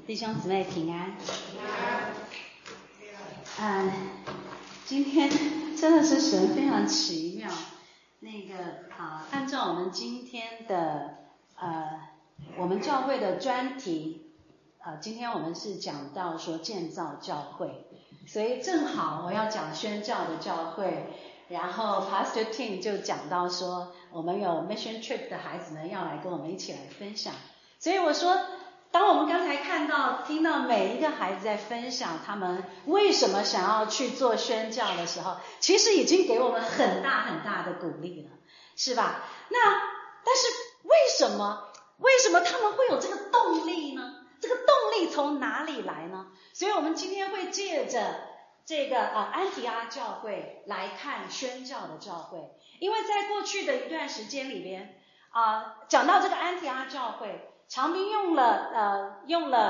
弟兄姊妹平安。今天真的是神非常奇妙。按照我们今天的我们教会的专题，今天我们是讲到说建造教会，所以正好我要讲宣教的教会，然后 Pastor Tim 就讲到说我们有 Mission Trip 的孩子们要来跟我们一起来分享，所以我说当我们刚才听到每一个孩子在分享他们为什么想要去做宣教的时候，其实已经给我们很大很大的鼓励了，是吧？但是为什么他们会有这个动力呢？这个动力从哪里来呢？所以我们今天会借着这个安提阿教会来看宣教的教会，因为在过去的一段时间里边讲到这个安提阿教会，长明用了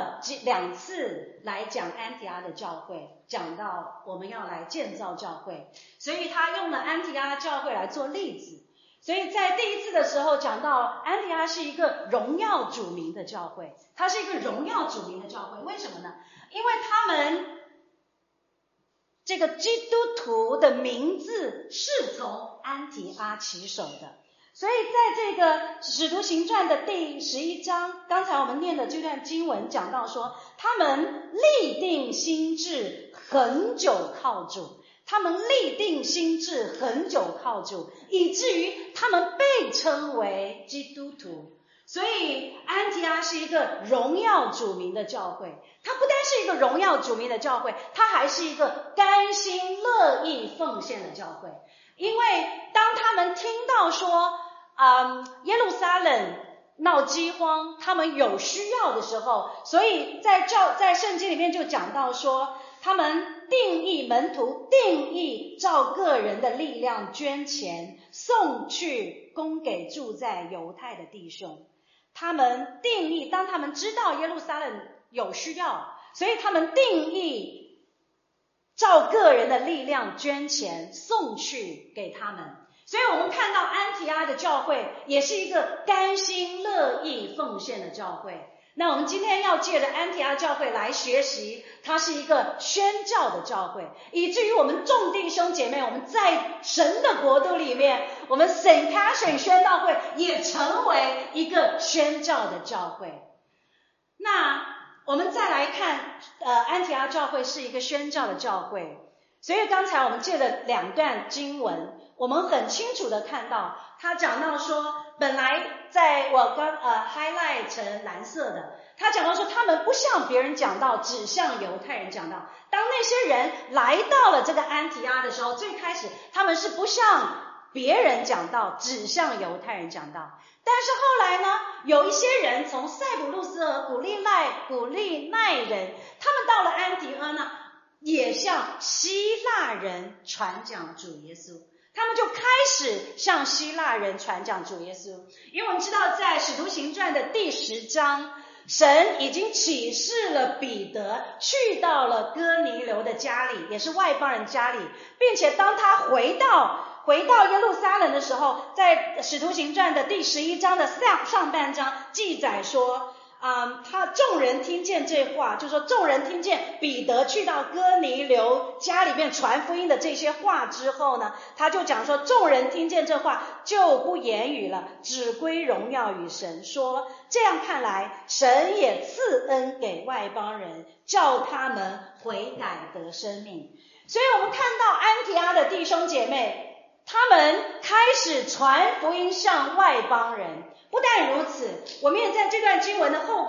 2次来讲安提阿的教会，讲到我们要来建造教会，所以他用了安提阿教会来做例子。所以在第一次的时候讲到安提阿是一个荣耀主名的教会，它是一个荣耀主名的教会，为什么呢？因为他们这个基督徒的名字是从安提阿起手的。所以在这个使徒行传的第11章，刚才我们念的这段经文讲到说，他们立定心志，恒久靠主，他们立定心志，恒久靠主，以至于他们被称为基督徒。所以安提阿是一个荣耀主名的教会，它不单是一个荣耀主名的教会，它还是一个甘心乐意奉献的教会。因为当他们听到说耶路撒冷闹饥荒，他们有需要的时候，所以在圣经里面就讲到说，他们门徒定义照个人的力量捐钱送去供给住在犹太的弟兄。他们定义，当他们知道耶路撒冷有需要，所以他们定义照个人的力量捐钱送去给他们。所以我们看到安提阿的教会也是一个甘心乐意奉献的教会。那我们今天要借着安提阿教会来学习，它是一个宣教的教会，以至于我们众弟兄姐妹，我们在神的国度里面，我们 St. Catherine 宣道会也成为一个宣教的教会。那我们再来看安提阿教会是一个宣教的教会，所以刚才我们借了2段经文，我们很清楚的看到，他讲到说，本来在我刚highlight 成蓝色的，他讲到说他们不向别人讲道，只向犹太人讲道。当那些人来到了这个安提阿的时候，最开始他们是不向别人讲道，只向犹太人讲道。但是后来呢，有一些人从塞浦路斯和古利奈人，他们到了安提阿呢，也向希腊人传讲主耶稣。他们就开始向希腊人传讲主耶稣。因为我们知道在使徒行传的第10章，神已经启示了彼得去到了哥尼流的家里，也是外邦人家里，并且当他回到耶路撒冷的时候，在使徒行传的第11章的上半章记载说众人听见这话，就是说众人听见彼得去到哥尼流家里面传福音的这些话之后呢，他就讲说众人听见这话就不言语了，只归荣耀与神，说这样看来神也赐恩给外邦人，叫他们悔改得生命。所以我们看到安提阿的弟兄姐妹，他们开始传福音向外邦人。不但如此，我们也在这段经文的后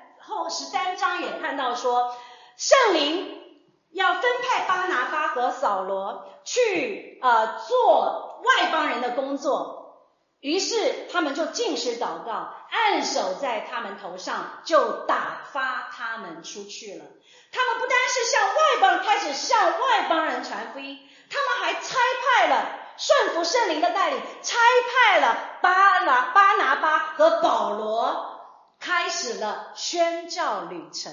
13章也看到说，圣灵要分派巴拿巴和扫罗去做外邦人的工作，于是他们就禁食祷告，按手在他们头上，就打发他们出去了。他们不单是开始向外邦人传福音，他们还差派了顺服圣灵的带领，差派了巴拿巴和保罗，开始了宣教旅程。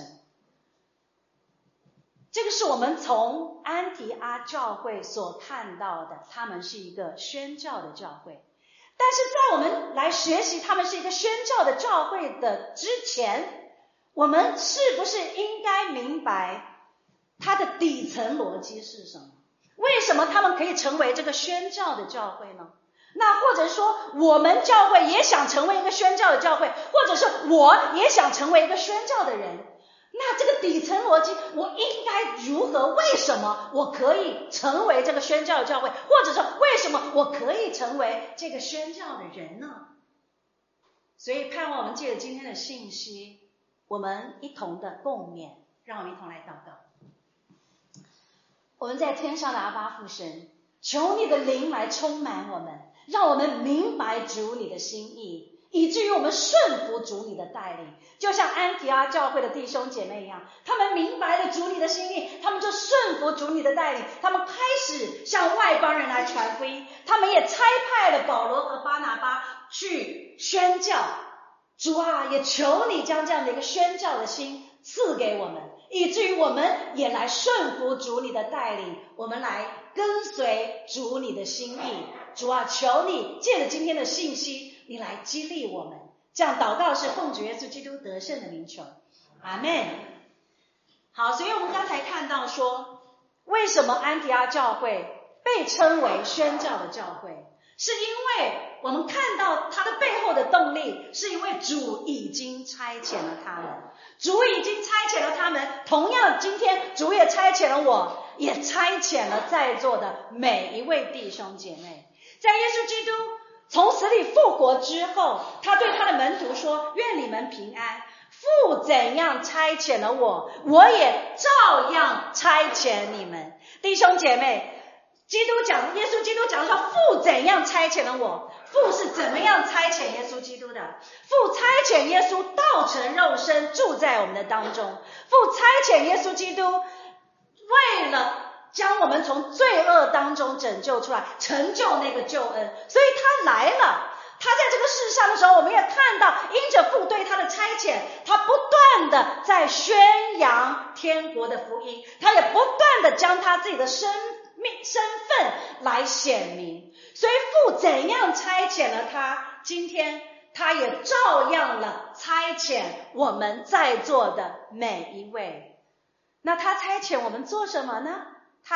这个是我们从安提阿教会所看到的，他们是一个宣教的教会。但是在我们来学习他们是一个宣教的教会的之前， 我们是不是应该明白它的底层逻辑是什么？为什么他们可以成为这个宣教的教会呢？那或者说我们教会也想成为一个宣教的教会，或者是我也想成为一个宣教的人，那这个底层逻辑我应该如何？为什么我可以成为这个宣教的教会，或者说为什么我可以成为这个宣教的人呢？所以盼望我们借着今天的信息，我们一同的共勉，让我们一同来祷告。我们在天上的阿爸父神，求你的灵来充满我们，让我们明白主你的心意，以至于我们顺服主你的带领，就像安提阿教会的弟兄姐妹一样，他们明白了主你的心意，他们就顺服主你的带领，他们开始向外邦人来传福音，他们也差派了保罗和巴拿巴去宣教。主啊，也求你将这样的一个宣教的心赐给我们，以至于我们也来顺服主你的带领，我们来跟随主你的心意。主啊，求你借着今天的信息，你来激励我们。这样祷告是奉主耶稣基督得胜的名求，阿们。好，所以我们刚才看到说，为什么安提阿教会被称为宣教的教会，是因为我们看到它的背后的动力，是因为主已经差遣了他们，主已经差遣了他们，同样今天主也差遣了我，也差遣了在座的每一位弟兄姐妹。在耶稣基督从死里复活之后，他对他的门徒说，愿你们平安，父怎样差遣了我，我也照样差遣你们。弟兄姐妹，耶稣基督讲说，父怎样差遣了我，父是怎么样差遣耶稣基督的？父差遣耶稣道成肉身住在我们的当中，父差遣耶稣基督为了将我们从罪恶当中拯救出来，成就那个救恩，所以他来了。他在这个世上的时候，我们也看到因着父对他的差遣，他不断的在宣扬天国的福音，他也不断的将他自己的身份来显明。所以父怎样差遣了他，今天他也照样了差遣我们在座的每一位。那他差遣我们做什么呢？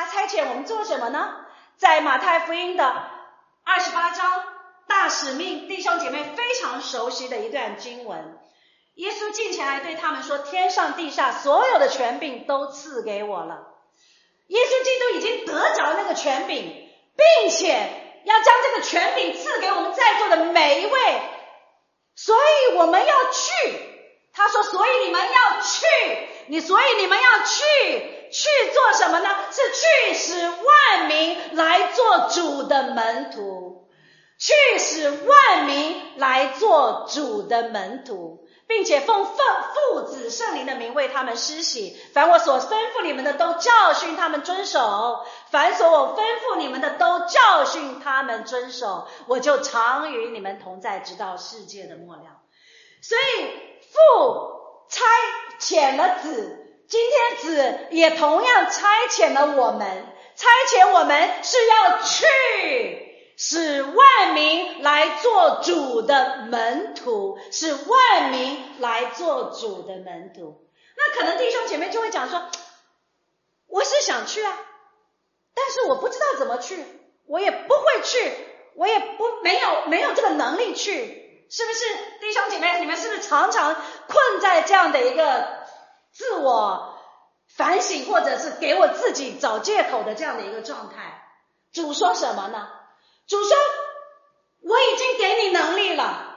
在马太福音的28章大使命，弟兄姐妹非常熟悉的一段经文，耶稣近前来对他们说，天上地下所有的权柄都赐给我了。耶稣基督已经得着那个权柄，并且要将这个权柄赐给我们在座的每一位，所以我们要去。他说，所以你们要去，所以你们要去做什么呢？是去使万民来做主的门徒，去使万民来做主的门徒，并且奉父子圣灵的名为他们施洗，凡我所吩咐你们的都教训他们遵守，凡所我吩咐你们的都教训他们遵守，我就常与你们同在，直到世界的末了。所以父差遣了子，今天子也同样差遣了我们，差遣我们是要去使万民来做主的门徒，使万民来做主的门徒。那可能弟兄姐妹就会讲说，我是想去啊，但是我不知道怎么去，我也不会去，我也没有这个能力去，是不是？弟兄姐妹，你们是不是常常困在这样的一个自我反省，或者是给我自己找借口的这样的一个状态？主说什么呢？主说，我已经给你能力了，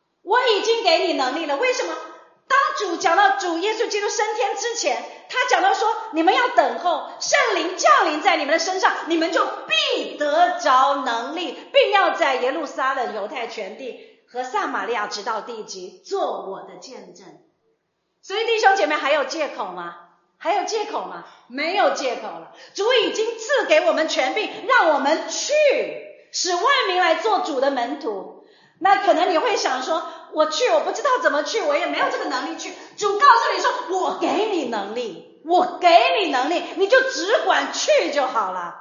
为什么？当主讲到主耶稣基督升天之前，他讲到说，你们要等候圣灵降临在你们的身上，你们就必得着能力，并要在耶路撒冷、犹太全地和撒玛利亚直到地极做我的见证。所以弟兄姐妹，还有借口吗？没有借口了。主已经赐给我们权柄，让我们去使万民来做主的门徒。那可能你会想说，我不知道怎么去，我也没有这个能力去。主告诉你说，我给你能力，你就只管去就好了。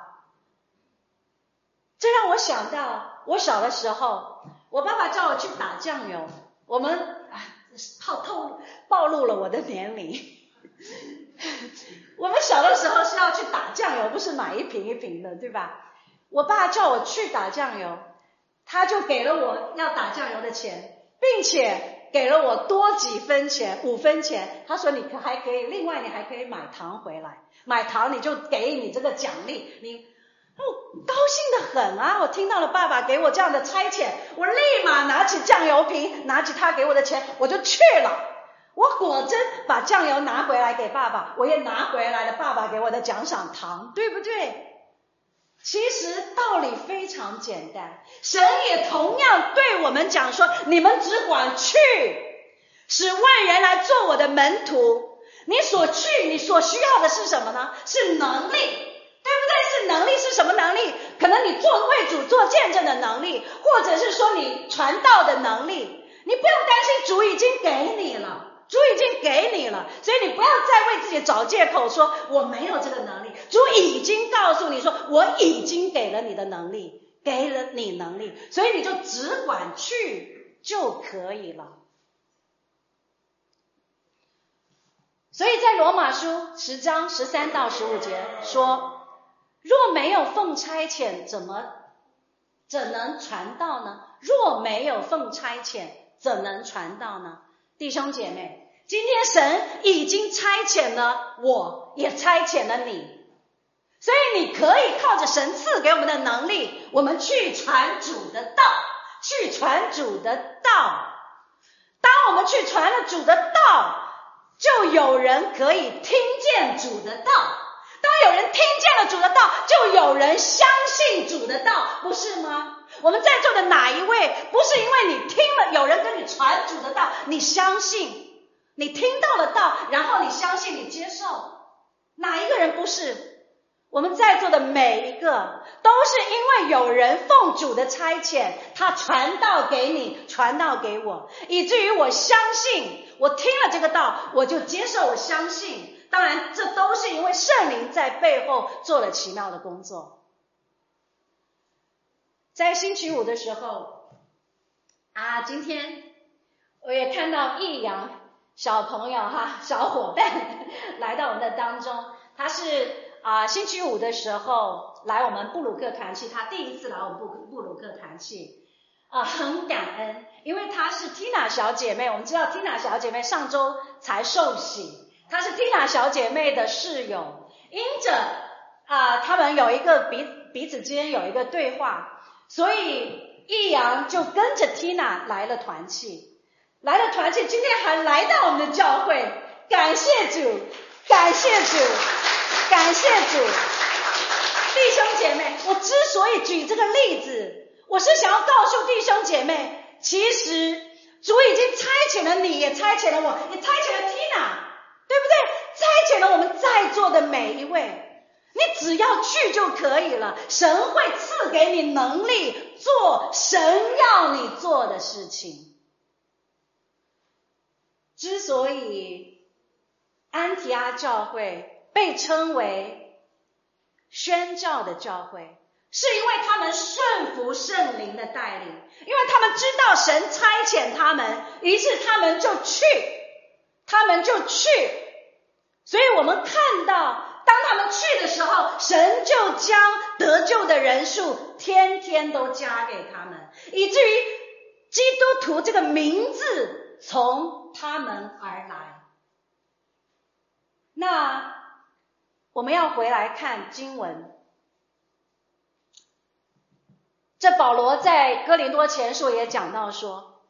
这让我想到我小的时候，我爸爸叫我去打酱油，我们暴露了我的年龄。我们小的时候是要去打酱油，不是买一瓶一瓶的，对吧？我爸叫我去打酱油，他就给了我要打酱油的钱，并且给了我多几分钱，5分钱。他说你还可以，另外你还可以买糖回来，买糖你就给你这个奖励。我高兴得很啊！我听到了爸爸给我这样的差遣，我立马拿起酱油瓶，拿起他给我的钱，我就去了。我果真把酱油拿回来给爸爸，我也拿回来了爸爸给我的奖赏糖，对不对？其实道理非常简单，神也同样对我们讲说，你们只管去，使万人来做我的门徒。你所需要的是什么呢？是能力，对不对？是能力，是什么能力？可能你为主做见证的能力，或者是说你传道的能力。你不用担心，主已经给你了，主已经给你了，所以你不要再为自己找借口说我没有这个能力。主已经告诉你说，我已经给了你的能力，给了你能力，所以你就只管去就可以了。所以在罗马书10章13到15节说，若没有奉差遣，怎能传道呢？若没有奉差遣，怎能传道呢？弟兄姐妹，今天神已经差遣了我，也差遣了你，所以你可以靠着神赐给我们的能力，我们去传主的道，去传主的道。当我们去传了主的道，就有人可以听见主的道。当有人听见了主的道，就有人相信主的道，不是吗？我们在座的哪一位不是因为你听了有人跟你传主的道，你相信，你听到了道，然后你相信，你接受？哪一个人不是？我们在座的每一个都是因为有人奉主的差遣，他传道给你，传道给我，以至于我相信，我听了这个道，我就接受，我相信。当然这都是因为圣灵在背后做了奇妙的工作。在星期五的时候今天我也看到易阳小朋友小伙伴来到我们的当中。他是星期五的时候来我们布鲁克团契，他第一次来我们布鲁克团契，很感恩，因为他是 Tina 小姐妹，我们知道 Tina 小姐妹上周才受洗，她是 Tina 小姐妹的室友，因着他们有一个彼此之间有一个对话，所以易阳就跟着 Tina 来了团契，今天还来到我们的教会，感谢主，感谢主，感谢主。弟兄姐妹，我之所以举这个例子，我是想要告诉弟兄姐妹，其实主已经差遣了你，也差遣了我，也差遣了 Tina， 对不对？差遣了我们在座的每一位，你只要去就可以了，神会赐给你能力做神要你做的事情。之所以安提阿教会被称为宣教的教会，是因为他们顺服圣灵的带领，因为他们知道神差遣他们，于是他们就去。所以我们看到当他们去的时候，神就将得救的人数天天都加给他们，以至于基督徒这个名字从他们而来。那我们要回来看经文，这保罗在哥林多前书也讲到说，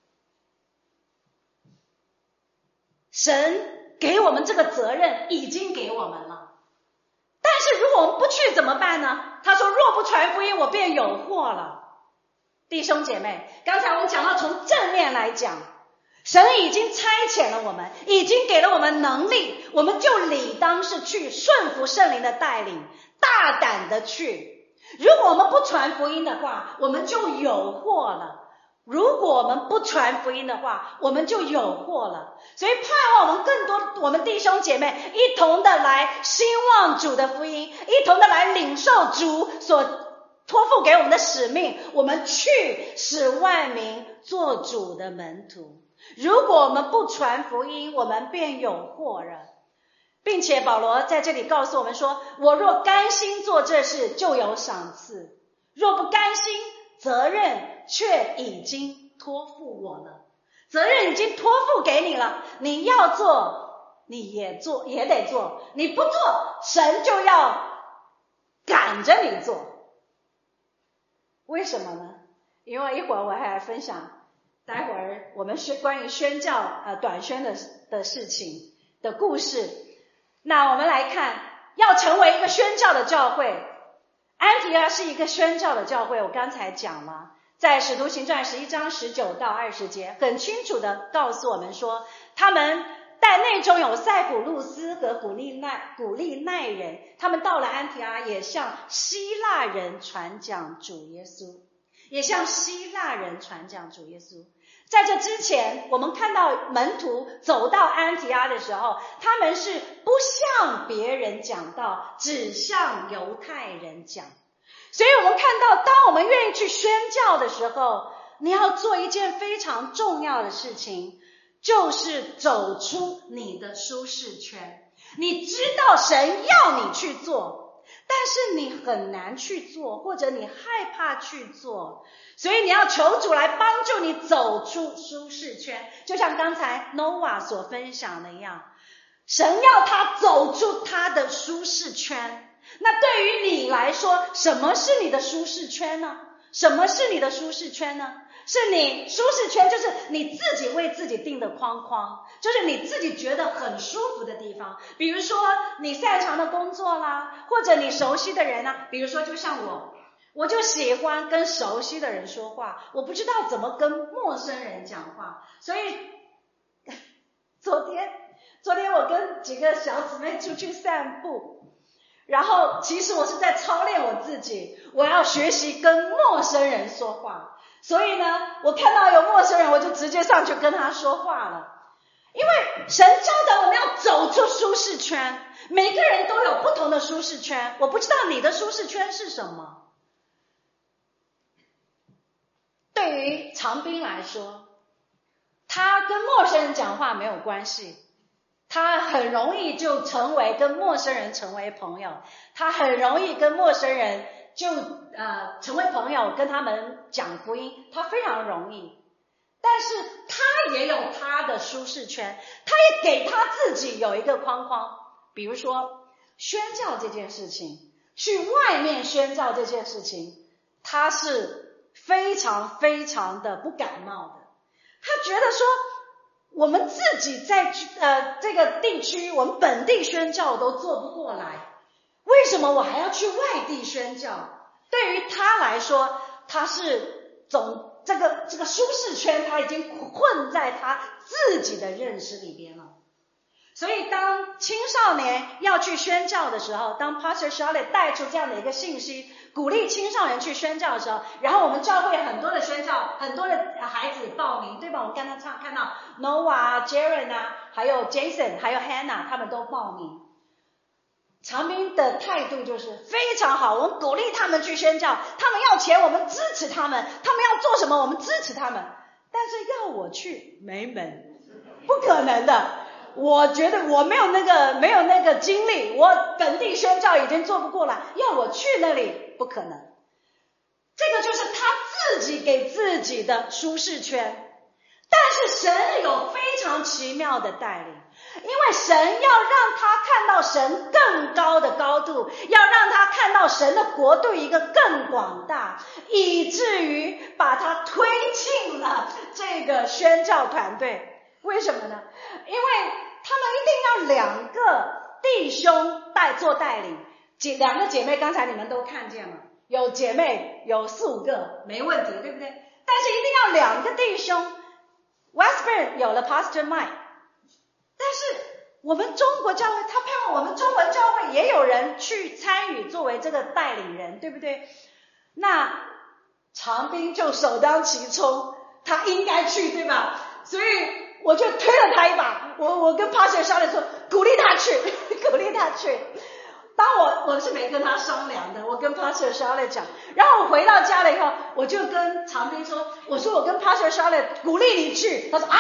神给我们这个责任已经给我们了，但是如果我们不去怎么办呢？他说若不传福音，我便有祸了。弟兄姐妹，刚才我们讲到从正面来讲，神已经差遣了我们，已经给了我们能力，我们就理当是去顺服圣灵的带领，大胆的去。如果我们不传福音的话，我们就有祸了。如果我们不传福音的话，我们就有祸了。所以盼望我们更多我们弟兄姐妹一同的来兴旺主的福音，一同的来领受主所托付给我们的使命，我们去使万民做主的门徒。 如果我们不传福音，我们便有祸了。并且保罗在这里告诉我们说，我若甘心做这事，就有赏赐；若不甘心，责任却已经托付我了。责任已经托付给你了，你要做，你也得做，你不做，神就要赶着你做。为什么呢？因为一会儿我还来分享，待会儿我们关于宣教短宣的事情的故事。那我们来看，要成为一个宣教的教会，安提阿是一个宣教的教会，我刚才讲了，在使徒行传11章19到20节很清楚的告诉我们说，他们但内中有塞浦路斯和古利奈人，他们到了安提阿，也向希腊人传讲主耶稣，在这之前，我们看到门徒走到安提阿的时候，他们是不向别人讲道，只向犹太人讲。所以我们看到，当我们愿意去宣教的时候，你要做一件非常重要的事情，就是走出你的舒适圈。你知道神要你去做，但是你很难去做，或者你害怕去做，所以你要求主来帮助你走出舒适圈。就像刚才 Noah 所分享的一样，神要他走出他的舒适圈。那对于你来说，什么是你的舒适圈呢？是你舒适圈，就是你自己为自己定的框框，就是你自己觉得很舒服的地方。比如说你擅长的工作啦，或者你熟悉的人啊，比如说就像我就喜欢跟熟悉的人说话，我不知道怎么跟陌生人讲话。所以昨天我跟几个小姊妹出去散步，然后其实我是在操练我自己，我要学习跟陌生人说话。所以呢，我看到有陌生人，我就直接上去跟他说话了。因为神教导我们要走出舒适圈，每个人都有不同的舒适圈，我不知道你的舒适圈是什么。对于长兵来说，他跟陌生人讲话没有关系，他很容易就跟陌生人成为朋友，他很容易跟陌生人就成为朋友，跟他们讲福音，他非常容易。但是他也有他的舒适圈，他也给他自己有一个框框。比如说宣教这件事情，去外面宣教这件事情，他是非常非常的不感冒的。他觉得说，我们自己在这个地区，我们本地宣教都做不过来，为什么我还要去外地宣教？对于他来说，他是这个舒适圈，他已经困在他自己的认识里边了。所以当青少年要去宣教的时候，当 Pastor Charlotte 带出这样的一个信息，鼓励青少年去宣教的时候，然后我们教会很多的宣教，很多的孩子报名，对吧？我们刚才看到 Noah、Jaren 啊，还有 Jason， 还有 Hannah， 他们都报名。长兵的态度就是非常好，我们鼓励他们去宣教，他们要钱我们支持他们，他们要做什么我们支持他们，但是要我去没门，不可能的。我觉得我没有那个精力，我本地宣教已经做不过来，要我去那里不可能。这个就是他自己给自己的舒适圈。但是神有非常奇妙的带领，因为神要让他看到神更高的高度，要让他看到神的国度一个更广大，以至于把他推进了这个宣教团队。为什么呢？因为他们一定要2个弟兄做带领，2个姐妹刚才你们都看见了，有姐妹有4、5个没问题，对不对？但是一定要2个弟兄。Westburn 有了 Pastor Mike， 但是我们中国教会，他盼望我们中国教会也有人去参与作为这个带领人，对不对？那长兵就首当其冲，他应该去，对吧？所以我就推了他一把，我跟 Pastor Charlotte 说，鼓励他去。当我是没跟他商量的，我跟 Pastor Charlotte 讲，然后我回到家了以后，我就跟长兵说，我说我跟 Pastor Charlotte 鼓励你去，他说啊，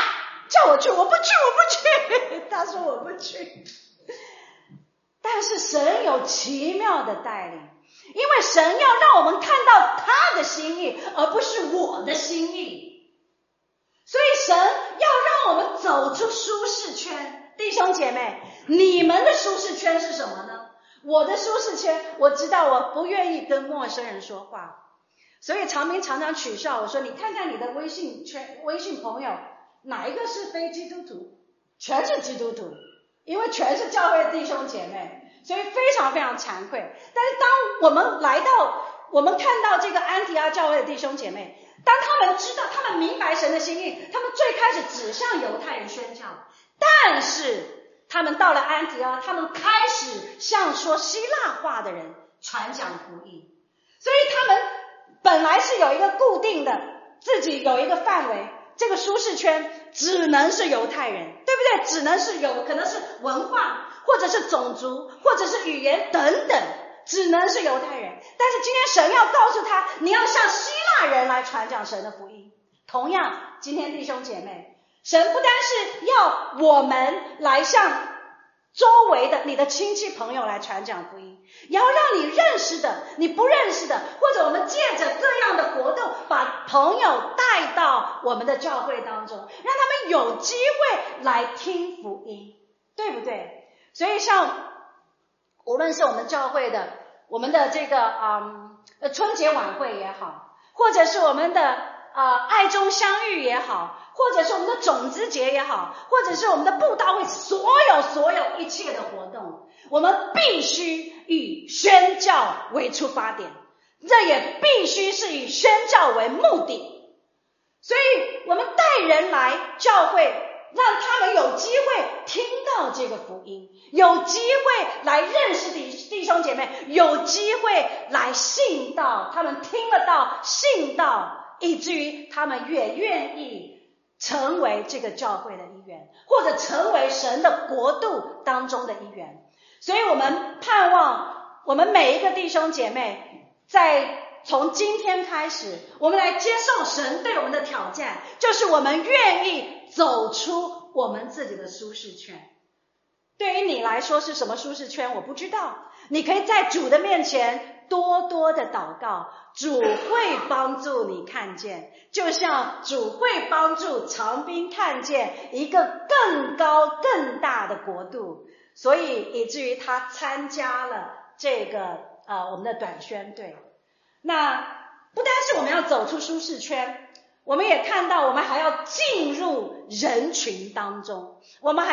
叫我去，我不去。他说我不去。但是神有奇妙的带领，因为神要让我们看到他的心意，而不是我的心意。所以神要让我们走出舒适圈。弟兄姐妹，你们的舒适圈是什么呢？我的舒适圈，我知道我不愿意跟陌生人说话，所以常明常常取笑我说，你看看你的微信朋友，哪一个是非基督徒？全是基督徒，因为全是教会的弟兄姐妹，所以非常非常惭愧。但是当我们看到这个安提阿教会的弟兄姐妹，当他们知道，他们明白神的心意，他们最开始只向犹太人宣教，但是他们到了安提阿，他们开始向说希腊话的人传讲福音。所以他们本来是有一个固定的，自己有一个范围，这个舒适圈只能是犹太人，对不对？只能是可能是文化，或者是种族，或者是语言等等，只能是犹太人。但是今天神要告诉他，你要向希腊人来传讲神的福音。同样，今天弟兄姐妹，神不单是要我们来向周围的你的亲戚朋友来传讲福音，也要让你认识的，你不认识的，或者我们借着这样的活动把朋友带到我们的教会当中，让他们有机会来听福音，对不对？所以像无论是我们教会的我们的这个春节晚会也好，或者是我们的爱中相遇也好，或者是我们的种子节也好，或者是我们的布道会，所有一切的活动，我们必须以宣教为出发点，这也必须是以宣教为目的。所以我们带人来教会，让他们有机会听到这个福音，有机会来认识弟兄姐妹，有机会来信道，他们听得到信道，以至于他们也愿意成为这个教会的一员，或者成为神的国度当中的一员。所以我们盼望我们每一个弟兄姐妹从今天开始，我们来接受神对我们的挑战，就是我们愿意走出我们自己的舒适圈。对于你来说是什么舒适圈我不知道，你可以在主的面前多多的祷告，主会帮助你看见，就像主会帮助长兵看见一个更高更大的国度。所以以至于他参加了这个我们的短宣队。那不单是我们要走出舒适圈，我们也看到我们还要进入人群当中，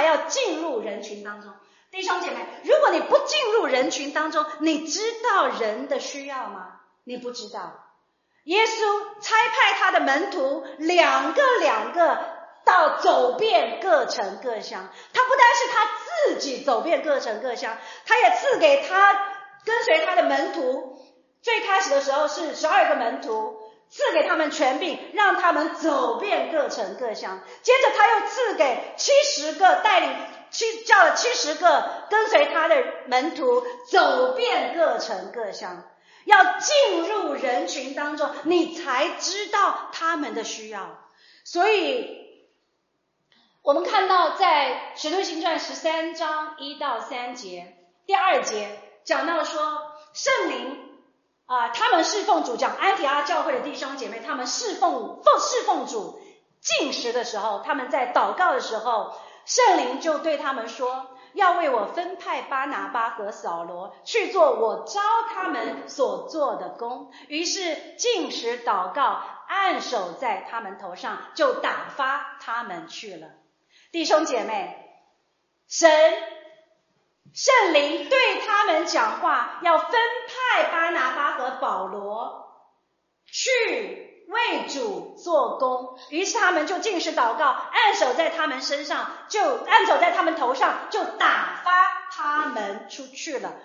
弟兄姐妹，如果你不进入人群当中，你知道人的需要吗？你不知道。耶稣差派他的门徒两个到走遍各城各乡，他不单是他自己走遍各城各乡，他也赐给他跟随他的门徒，最开始的时候是12个门徒，赐给他们权柄，让他们走遍各城各乡。接着他又赐给70个叫了70个跟随他的门徒走遍各城各乡。要进入人群当中，你才知道他们的需要。所以我们看到在使徒行传13章1到3节，第2节讲到说，圣灵他们侍奉主，讲安提阿教会的弟兄姐妹，他们侍奉主禁食的时候，他们在祷告的时候，圣灵就对他们说，要为我分派巴拿巴和扫罗去做我召他们所做的工。于是禁食祷告，按手在他们头上，就打发他们去了。弟兄姐妹，圣灵对他们讲话，要分派巴拿巴和保罗去为主做工。于是他们就禁食祷告，按手在他们身上，就按手在他们头上，就打发他们出去了，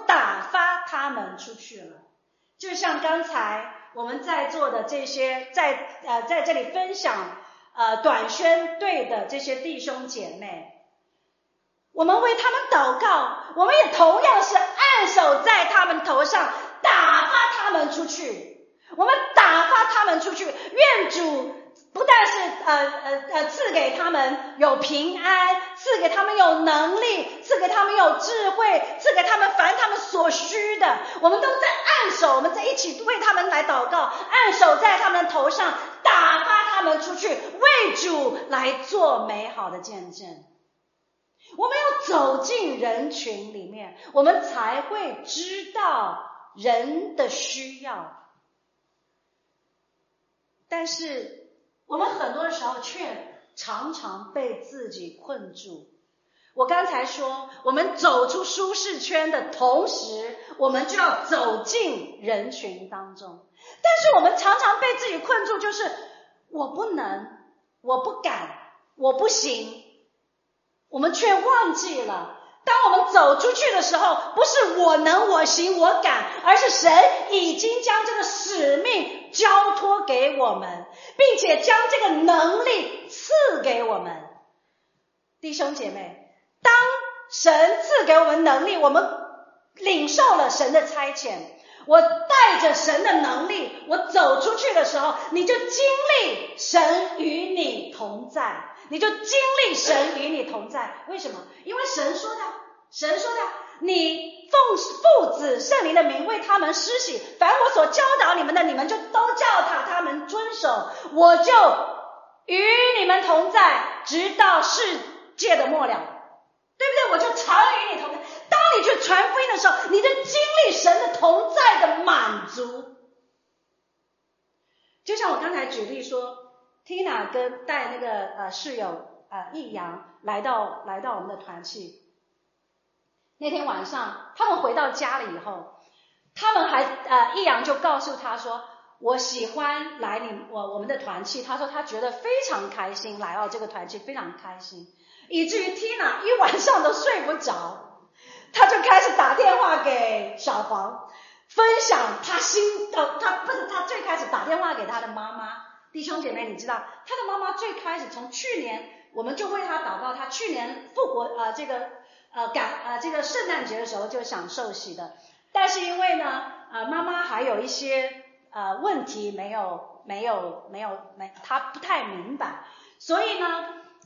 就像刚才我们在座的这些在这里分享短宣队的这些弟兄姐妹，我们为他们祷告，我们也同样是按手在他们头上，打发他们出去。愿主不但是赐给他们有平安，赐给他们有能力，赐给他们有智慧，赐给他们凡他们所需的，我们都在按手，我们在一起为他们来祷告，按手在他们头上，打发他们出去，为主来做美好的见证。我们要走进人群里面，我们才会知道人的需要。但是我们很多的时候却常常被自己困住。我刚才说，我们走出舒适圈的同时，我们就要走进人群当中。但是我们常常被自己困住，就是我不能，我不敢，我不行。我们却忘记了，当我们走出去的时候，不是我能我行我敢，而是神已经将这个使命交托给我们，并且将这个能力赐给我们。弟兄姐妹，当神赐给我们能力，我们领受了神的差遣，我带着神的能力，我走出去的时候，你就经历神与你同在，你就经历神与你同在。为什么？因为神说的，你奉父子圣灵的名为他们施洗，凡我所教导你们的，你们就都教导他们遵守，我就与你们同在，直到世界的末了。对不对？我就常与你同在。当你去传福音的时候，你就经历神的同在的满足。就像我刚才举例说 ，Tina 跟带那个室友易阳来到我们的团契。那天晚上他们回到家了以后，他们还易阳就告诉他说，我喜欢来我们的团契。他说他觉得非常开心，来到这个团契非常开心。以至于 Tina 一晚上都睡不着，他就开始打电话给小黄，分享他最开始打电话给他的妈妈。弟兄姐妹，你知道他的妈妈最开始从去年我们就为他祷告，他去年复活这个圣诞节的时候就想受洗的，但是因为呢妈妈还有一些问题他不太明白，所以呢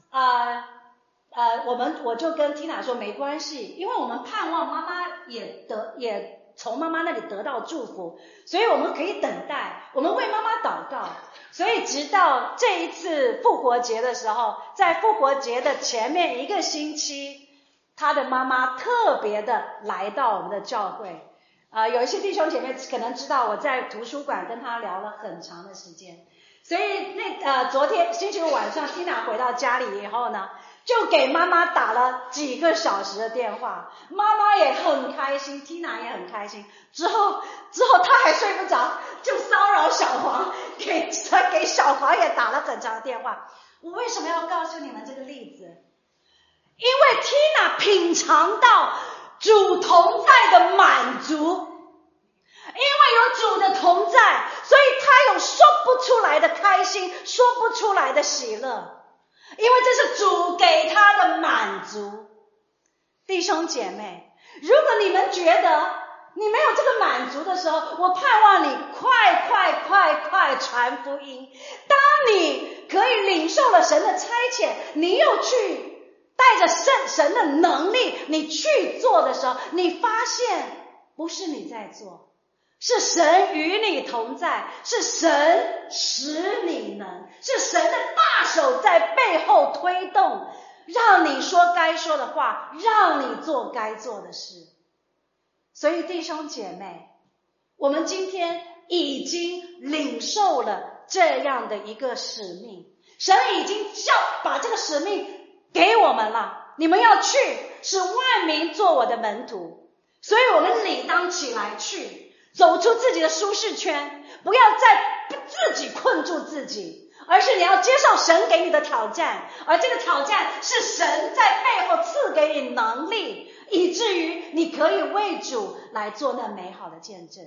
我就跟 Tina 说没关系，因为我们盼望妈妈也从妈妈那里得到祝福，所以我们可以等待，我们为妈妈祷告。所以直到这一次复活节的时候，在复活节的前面1个星期，他的妈妈特别的来到我们的教会。有一些弟兄姐妹可能知道，我在图书馆跟他聊了很长的时间。所以昨天星期五晚上 Tina 回到家里以后呢，就给妈妈打了几个小时的电话，妈妈也很开心， Tina 也很开心。之后她还睡不着，就骚扰小黄，给小黄也打了很长的电话。我为什么要告诉你们这个例子？因为 Tina 品尝到主同在的满足，因为有主的同在，所以他有说不出来的开心，说不出来的喜乐，因为这是主给他的满足。弟兄姐妹，如果你们觉得你没有这个满足的时候，我盼望你快传福音。当你可以领受了神的差遣，你又去带着神的能力你去做的时候，你发现不是你在做，是神与你同在，是神使你能，是神的大手在背后推动，让你说该说的话，让你做该做的事。所以弟兄姐妹，我们今天已经领受了这样的一个使命，神已经把这个使命给我们了，你们要去，使万民做我的门徒。所以我们理当起来去，走出自己的舒适圈，不要再自己困住自己，而是你要接受神给你的挑战，而这个挑战是神在背后赐给你能力，以至于你可以为主来做那美好的见证。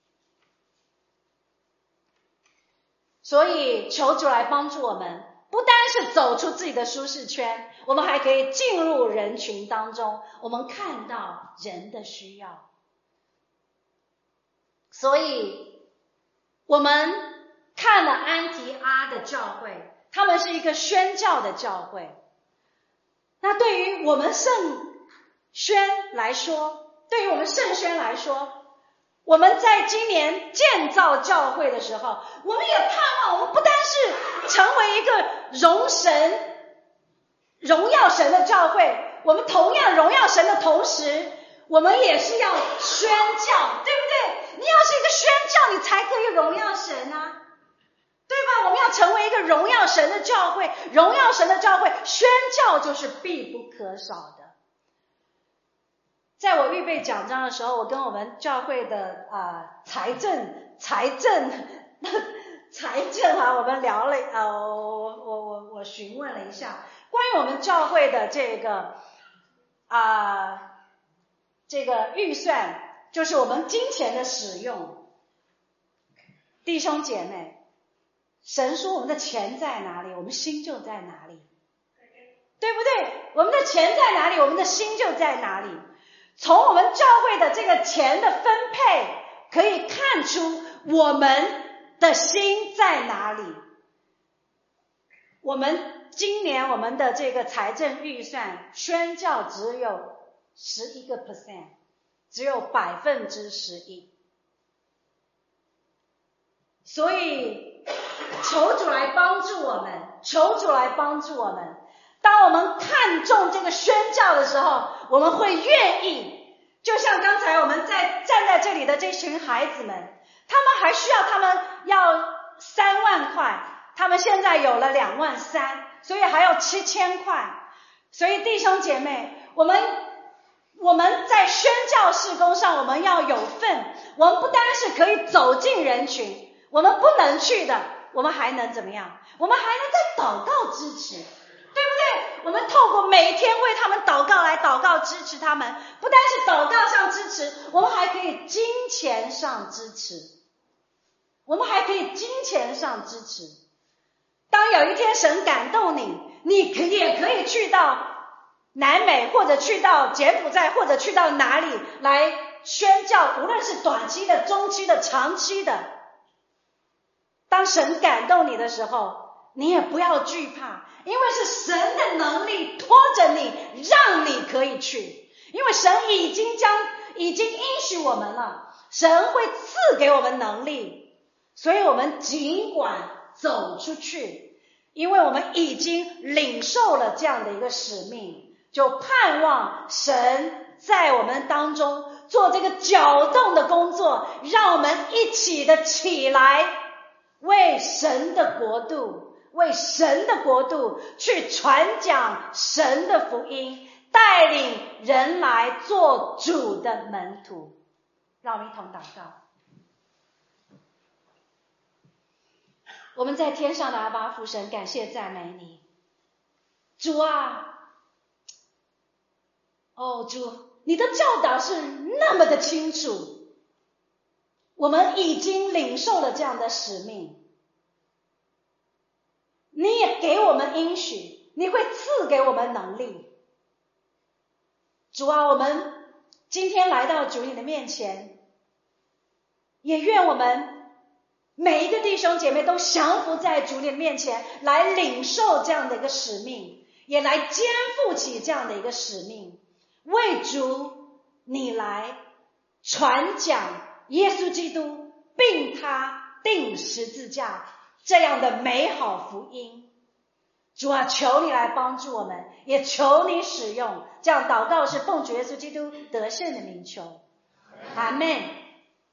所以求主来帮助我们，不单是走出自己的舒适圈，我们还可以进入人群当中，我们看到人的需要。所以我们看了安提阿的教会，他们是一个宣教的教会。那对于我们圣宣来说，对于我们圣宣来说，我们在今年建造教会的时候，我们也盼望我们不单是成为一个荣耀神的教会，我们同样荣耀神的同时，我们也是要宣教，对不对？你要是一个宣教，你才可以荣耀神啊，对吧？我们要成为一个荣耀神的教会，荣耀神的教会，宣教就是必不可少的。在我预备讲章的时候，我跟我们教会的财政我们聊了我询问了一下关于我们教会的这个预算，就是我们金钱的使用。弟兄姐妹，神说我们的钱在哪里，我们心就在哪里，对不对？我们的钱在哪里，我们的心就在哪里。从我们教会的这个钱的分配可以看出我们的心在哪里。我们今年我们的这个财政预算宣教只有11%，只有11%。所以求主来帮助我们，求主来帮助我们。当我们看重这个宣教的时候，我们会愿意，就像刚才我们站在这里的这群孩子们，他们还需要，他们要3万块，他们现在有了2万3，所以还有7000块。所以弟兄姐妹，我们在宣教事工上我们要有份，我们不单是可以走进人群，我们不能去的，我们还能怎么样？我们还能在祷告支持，对不对？我们透过每一天为他们祷告来祷告支持他们，不单是祷告上支持，我们还可以金钱上支持，当有一天神感动你，你也可以去到南美，或者去到柬埔寨，或者去到哪里来宣教，无论是短期的、中期的、长期的。当神感动你的时候，你也不要惧怕，因为是神的能力拖着你，让你可以去。因为神已经应许我们了，神会赐给我们能力，所以我们尽管走出去，因为我们已经领受了这样的一个使命，就盼望神在我们当中做这个搅动的工作，让我们一起的起来，为神的国度去传讲神的福音，带领人来做主的门徒。让我们一同祷告。我们在天上的阿爸父神，感谢赞美你，主啊，主，你的教导是那么的清楚，我们已经领受了这样的使命，你也给我们应许，你会赐给我们能力。主啊，我们今天来到主你的面前，也愿我们每一个弟兄姐妹都降服在主你的面前，来领受这样的一个使命，也来肩负起这样的一个使命，为主你来传讲耶稣基督并他钉十字架这样的美好福音。主啊，求你来帮助我们，也求你使用。这样祷告是奉主耶稣基督得胜的名求，阿们。